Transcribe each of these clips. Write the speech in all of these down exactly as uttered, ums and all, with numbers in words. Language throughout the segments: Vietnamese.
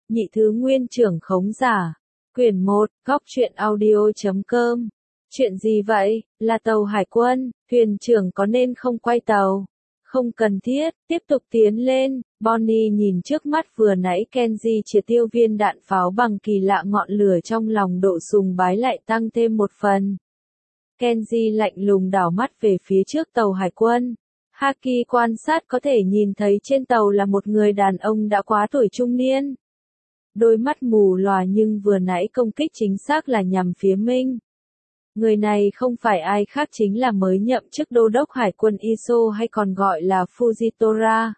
Nhị thứ nguyên trưởng khống giả. Quyển một, góc truyện audio chấm com. Chuyện gì vậy? Là tàu hải quân, thuyền trưởng có nên không quay tàu? Không cần thiết, tiếp tục tiến lên. Bonnie nhìn trước mắt vừa nãy Kenji triệt tiêu viên đạn pháo bằng kỳ lạ, ngọn lửa trong lòng độ sùng bái lại tăng thêm một phần. Kenji lạnh lùng đảo mắt về phía trước tàu hải quân. Haki quan sát có thể nhìn thấy trên tàu là một người đàn ông đã quá tuổi trung niên. Đôi mắt mù lòa nhưng vừa nãy công kích chính xác là nhằm phía Minh. Người này không phải ai khác chính là mới nhậm chức đô đốc hải quân Iso hay còn gọi là Fujitora.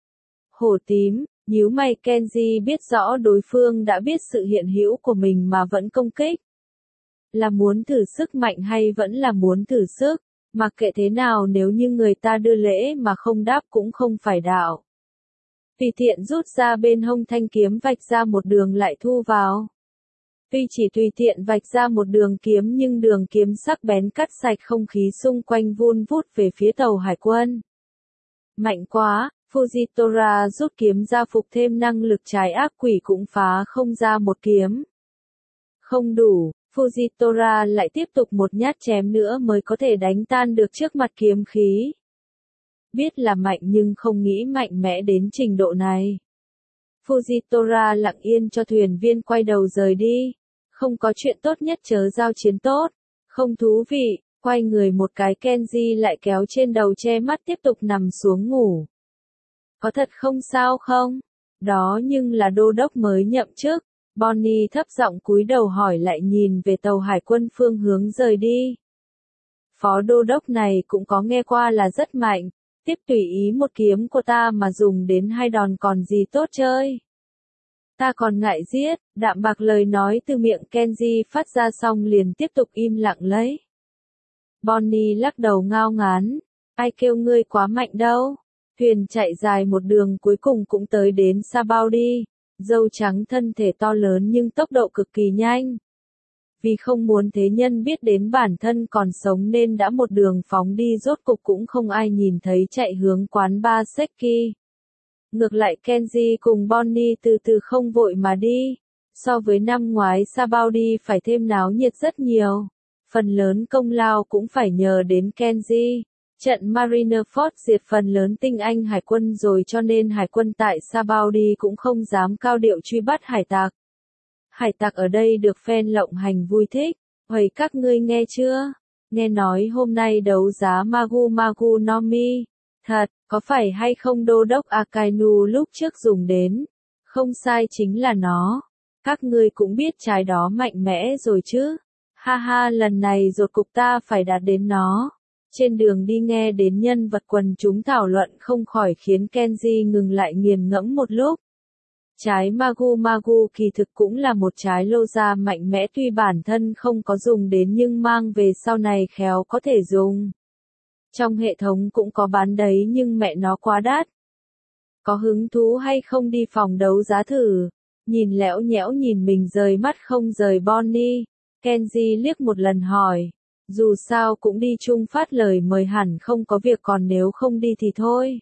Hổ tím, nhíu mày, Kenji biết rõ đối phương đã biết sự hiện hữu của mình mà vẫn công kích. Là muốn thử sức mạnh hay vẫn là muốn thử sức, mặc kệ thế nào nếu như người ta đưa lễ mà không đáp cũng không phải đạo. Tùy tiện rút ra bên hông thanh kiếm vạch ra một đường lại thu vào. Tuy chỉ tùy tiện vạch ra một đường kiếm nhưng đường kiếm sắc bén cắt sạch không khí xung quanh vun vút về phía tàu hải quân. Mạnh quá, Fujitora rút kiếm ra phục thêm năng lực trái ác quỷ cũng phá không ra một kiếm. Không đủ, Fujitora lại tiếp tục một nhát chém nữa mới có thể đánh tan được trước mặt kiếm khí. Biết là mạnh nhưng không nghĩ mạnh mẽ đến trình độ này. Fujitora lặng yên cho thuyền viên quay đầu rời đi. Không có chuyện tốt nhất chớ giao chiến tốt. Không thú vị, quay người một cái, Kenji lại kéo trên đầu che mắt tiếp tục nằm xuống ngủ. Có thật không sao không? Đó nhưng là đô đốc mới nhậm chức. Bonnie thấp giọng cúi đầu hỏi lại nhìn về tàu hải quân phương hướng rời đi. Phó đô đốc này cũng có nghe qua là rất mạnh. Tiếp tùy ý một kiếm của ta mà dùng đến hai đòn còn gì tốt chơi. Ta còn ngại giết, đạm bạc lời nói từ miệng Kenji phát ra xong liền tiếp tục im lặng lấy. Bonnie lắc đầu ngao ngán. Ai kêu ngươi quá mạnh đâu. Thuyền chạy dài một đường cuối cùng cũng tới đến Sabaudi. Dâu trắng thân thể to lớn nhưng tốc độ cực kỳ nhanh. Vì không muốn thế nhân biết đến bản thân còn sống nên đã một đường phóng đi, rốt cục cũng không ai nhìn thấy chạy hướng quán bar Seki. Ngược lại Kenji cùng Bonnie từ từ không vội mà đi. So với năm ngoái Sabaudi phải thêm náo nhiệt rất nhiều. Phần lớn công lao cũng phải nhờ đến Kenji. Trận Marineford diệt phần lớn tinh anh hải quân rồi cho nên hải quân tại Sabaudi cũng không dám cao điệu truy bắt hải tặc. Hải tặc ở đây được phen lộng hành vui thích. Vậy các ngươi nghe chưa? Nghe nói hôm nay đấu giá Magu Magu no Mi. Thật, có phải hay không đô đốc Akainu lúc trước dùng đến? Không sai, chính là nó. Các ngươi cũng biết trái đó mạnh mẽ rồi chứ? Ha ha, lần này rốt cục ta phải đạt đến nó. Trên đường đi nghe đến nhân vật quần chúng thảo luận không khỏi khiến Kenji ngừng lại nghiền ngẫm một lúc. Trái Magu Magu kỳ thực cũng là một trái lô gia mạnh mẽ, tuy bản thân không có dùng đến nhưng mang về sau này khéo có thể dùng. Trong hệ thống cũng có bán đấy nhưng mẹ nó quá đắt. Có hứng thú hay không đi phòng đấu giá thử? Nhìn lẽo nhẽo nhìn mình rời mắt không rời Bonnie, Kenji liếc một lần hỏi. Dù sao cũng đi chung phát lời mời hẳn không có việc, còn nếu không đi thì thôi.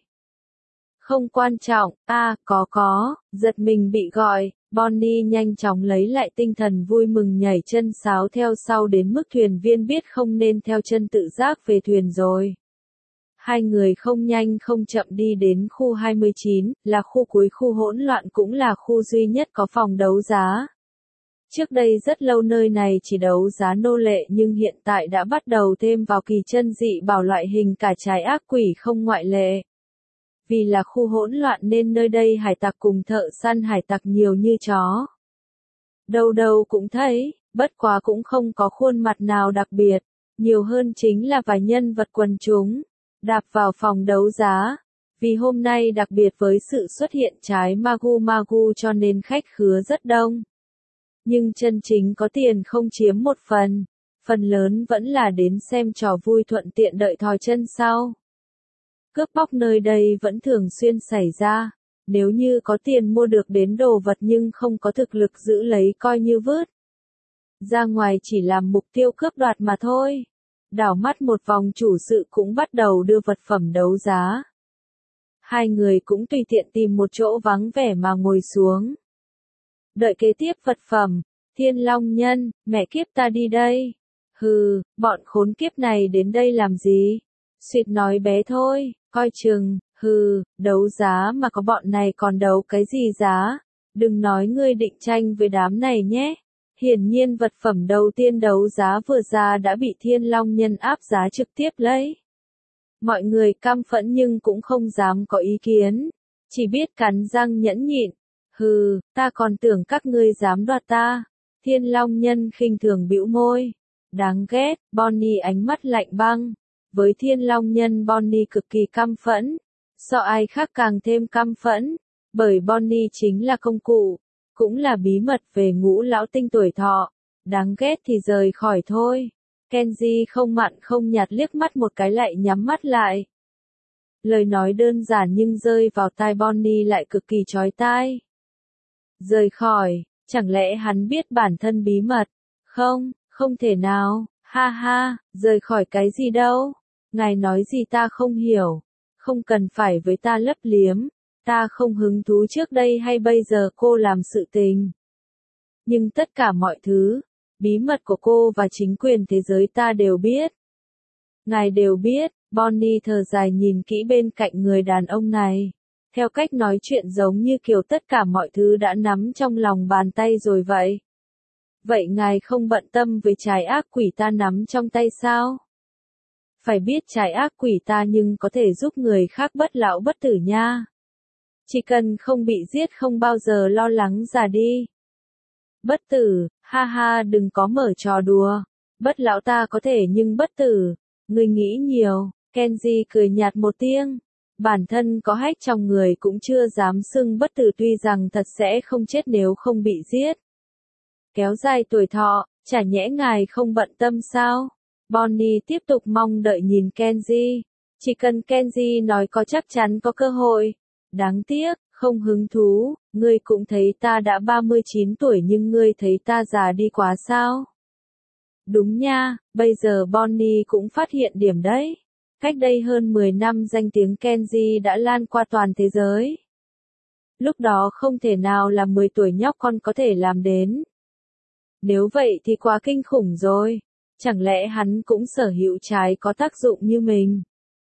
Không quan trọng, a à, có có, giật mình bị gọi, Bonnie nhanh chóng lấy lại tinh thần vui mừng nhảy chân sáo theo sau đến mức thuyền viên biết không nên theo chân tự giác về thuyền rồi. Hai người không nhanh không chậm đi đến khu hai mươi chín, là khu cuối khu hỗn loạn cũng là khu duy nhất có phòng đấu giá. Trước đây rất lâu nơi này chỉ đấu giá nô lệ nhưng hiện tại đã bắt đầu thêm vào kỳ chân dị bảo loại hình cả trái ác quỷ không ngoại lệ. Vì là khu hỗn loạn nên nơi đây hải tặc cùng thợ săn hải tặc nhiều như chó. Đâu đâu cũng thấy, bất quá cũng không có khuôn mặt nào đặc biệt, nhiều hơn chính là vài nhân vật quần chúng. Đạp vào phòng đấu giá, vì hôm nay đặc biệt với sự xuất hiện trái Magu Magu cho nên khách khứa rất đông. Nhưng chân chính có tiền không chiếm một phần, phần lớn vẫn là đến xem trò vui thuận tiện đợi thò chân sau. Cướp bóc nơi đây vẫn thường xuyên xảy ra, nếu như có tiền mua được đến đồ vật nhưng không có thực lực giữ lấy coi như vứt. Ra ngoài chỉ làm mục tiêu cướp đoạt mà thôi. Đảo mắt một vòng chủ sự cũng bắt đầu đưa vật phẩm đấu giá. Hai người cũng tùy tiện tìm một chỗ vắng vẻ mà ngồi xuống. Đợi kế tiếp vật phẩm. Thiên Long Nhân, mẹ kiếp ta đi đây. Hừ, bọn khốn kiếp này đến đây làm gì? Suýt nói bé thôi, coi chừng, hừ, đấu giá mà có bọn này còn đấu cái gì giá? Đừng nói ngươi định tranh với đám này nhé. Hiển nhiên vật phẩm đầu tiên đấu giá vừa ra đã bị Thiên Long Nhân áp giá trực tiếp lấy. Mọi người căm phẫn nhưng cũng không dám có ý kiến, chỉ biết cắn răng nhẫn nhịn. Hừ, ta còn tưởng các ngươi dám đoạt ta. Thiên Long Nhân khinh thường bĩu môi. Đáng ghét, Bonnie ánh mắt lạnh băng. Với Thiên Long Nhân Bonnie cực kỳ căm phẫn. So ai khác càng thêm căm phẫn. Bởi Bonnie chính là công cụ, cũng là bí mật về ngũ lão tinh tuổi thọ. Đáng ghét thì rời khỏi thôi. Kenji không mặn không nhạt liếc mắt một cái lại nhắm mắt lại. Lời nói đơn giản nhưng rơi vào tai Bonnie lại cực kỳ chói tai. Rời khỏi, chẳng lẽ hắn biết bản thân bí mật? Không, không thể nào, ha ha, rời khỏi cái gì đâu? Ngài nói gì ta không hiểu, không cần phải với ta lấp liếm, ta không hứng thú trước đây hay bây giờ cô làm sự tình. Nhưng tất cả mọi thứ, bí mật của cô và chính quyền thế giới ta đều biết. Ngài đều biết, Bonnie thở dài nhìn kỹ bên cạnh người đàn ông này. Theo cách nói chuyện giống như kiểu tất cả mọi thứ đã nắm trong lòng bàn tay rồi vậy. Vậy ngài không bận tâm với trái ác quỷ ta nắm trong tay sao? Phải biết trái ác quỷ ta nhưng có thể giúp người khác bất lão bất tử nha. Chỉ cần không bị giết không bao giờ lo lắng già đi. Bất tử, ha ha đừng có mở trò đùa. Bất lão ta có thể nhưng bất tử. Người nghĩ nhiều, Kenji cười nhạt một tiếng. Bản thân có hách trong người cũng chưa dám xưng bất tử tuy rằng thật sẽ không chết nếu không bị giết. Kéo dài tuổi thọ, chả nhẽ ngài không bận tâm sao? Bonnie tiếp tục mong đợi nhìn Kenji. Chỉ cần Kenji nói có chắc chắn có cơ hội. Đáng tiếc, không hứng thú, ngươi cũng thấy ta đã ba mươi chín tuổi nhưng ngươi thấy ta già đi quá sao? Đúng nha, bây giờ Bonnie cũng phát hiện điểm đấy. Cách đây hơn mười năm danh tiếng Kenji đã lan qua toàn thế giới. Lúc đó không thể nào là mười tuổi nhóc con có thể làm đến. Nếu vậy thì quá kinh khủng rồi. Chẳng lẽ hắn cũng sở hữu trái có tác dụng như mình?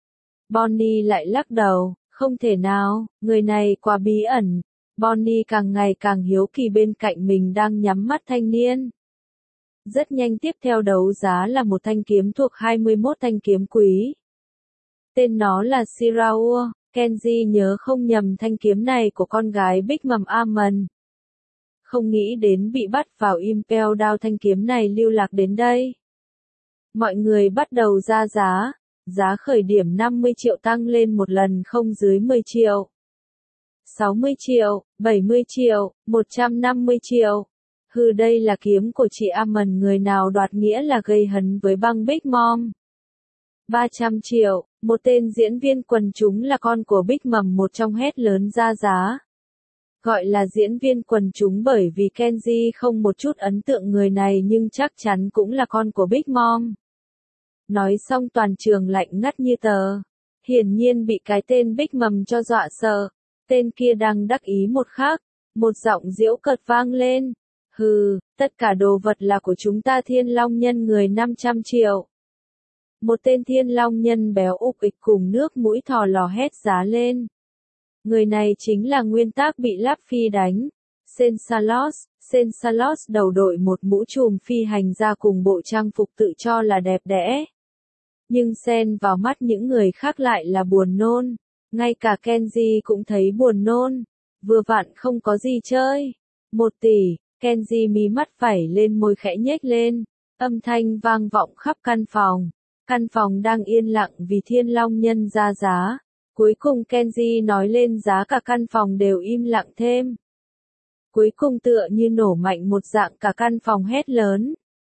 Bonnie lại lắc đầu, không thể nào, người này quá bí ẩn. Bonnie càng ngày càng hiếu kỳ bên cạnh mình đang nhắm mắt thanh niên. Rất nhanh tiếp theo đấu giá là một thanh kiếm thuộc hai mươi mốt thanh kiếm quý. Tên nó là Shiraua, Kenji nhớ không nhầm thanh kiếm này của con gái Big Mom Amon. Không nghĩ đến bị bắt vào Impel Down thanh kiếm này lưu lạc đến đây. Mọi người bắt đầu ra giá, giá khởi điểm năm mươi triệu tăng lên một lần không dưới mười triệu. sáu mươi triệu, bảy mươi triệu, một trăm năm mươi triệu. Hừ đây là kiếm của chị Amon người nào đoạt nghĩa là gây hấn với băng Big Mom. ba trăm triệu, một tên diễn viên quần chúng là con của Big Mom một trong hét lớn ra giá. Gọi là diễn viên quần chúng bởi vì Kenji không một chút ấn tượng người này nhưng chắc chắn cũng là con của Big Mom. Nói xong toàn trường lạnh ngắt như tờ. Hiển nhiên bị cái tên Big Mom cho dọa sợ. Tên kia đang đắc ý một khác. Một giọng giễu cợt vang lên. Hừ, tất cả đồ vật là của chúng ta Thiên Long Nhân người năm trăm triệu. Một tên Thiên Long Nhân béo ục ịch cùng nước mũi thò lò hét giá lên. Người này chính là nguyên tác bị Luffy đánh. Sensalos, Sensalos đầu đội một mũ trùm phi hành ra cùng bộ trang phục tự cho là đẹp đẽ. Nhưng xen vào mắt những người khác lại là buồn nôn. Ngay cả Kenji cũng thấy buồn nôn. Vừa vặn không có gì chơi. Một tỷ, Kenji mí mắt phẩy lên môi khẽ nhếch lên. Âm thanh vang vọng khắp căn phòng. Căn phòng đang yên lặng vì Thiên Long Nhân ra giá. Cuối cùng Kenji nói lên giá cả căn phòng đều im lặng thêm. Cuối cùng tựa như nổ mạnh một dạng cả căn phòng hét lớn.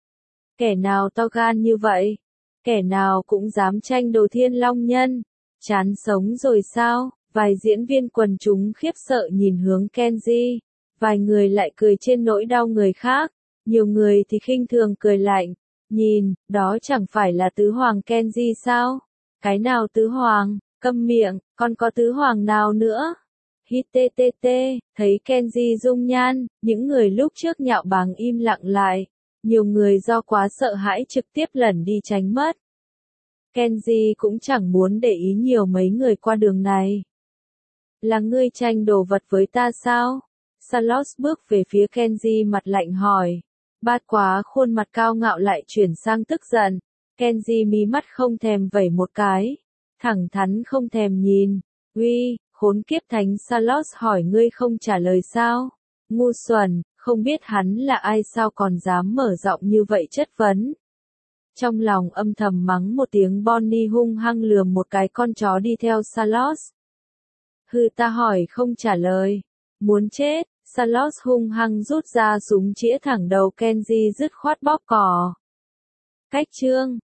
Kẻ nào to gan như vậy? Kẻ nào cũng dám tranh đồ Thiên Long Nhân? Chán sống rồi sao? Vài diễn viên quần chúng khiếp sợ nhìn hướng Kenji. Vài người lại cười trên nỗi đau người khác. Nhiều người thì khinh thường cười lạnh. Nhìn, đó chẳng phải là tứ hoàng Kenji sao? Cái nào tứ hoàng? Câm miệng, còn có tứ hoàng nào nữa? Hít tê tê tê, thấy Kenji dung nhan, những người lúc trước nhạo báng im lặng lại. Nhiều người do quá sợ hãi trực tiếp lẩn đi tránh mất. Kenji cũng chẳng muốn để ý nhiều mấy người qua đường này. Là ngươi tranh đồ vật với ta sao? Salos bước về phía Kenji mặt lạnh hỏi. Bát quá khuôn mặt cao ngạo lại chuyển sang tức giận. Kenji mí mắt không thèm vẩy một cái. Thẳng thắn không thèm nhìn. Uy, khốn kiếp thánh Salos hỏi ngươi không trả lời sao? Ngu xuẩn, không biết hắn là ai sao còn dám mở rộng như vậy chất vấn. Trong lòng âm thầm mắng một tiếng, Bonnie hung hăng lườm một cái con chó đi theo Salos. Hừ, ta hỏi không trả lời. Muốn chết, Salos hung hăng rút ra súng chĩa thẳng đầu Kenji, dứt khoát bóp cò. Cách chương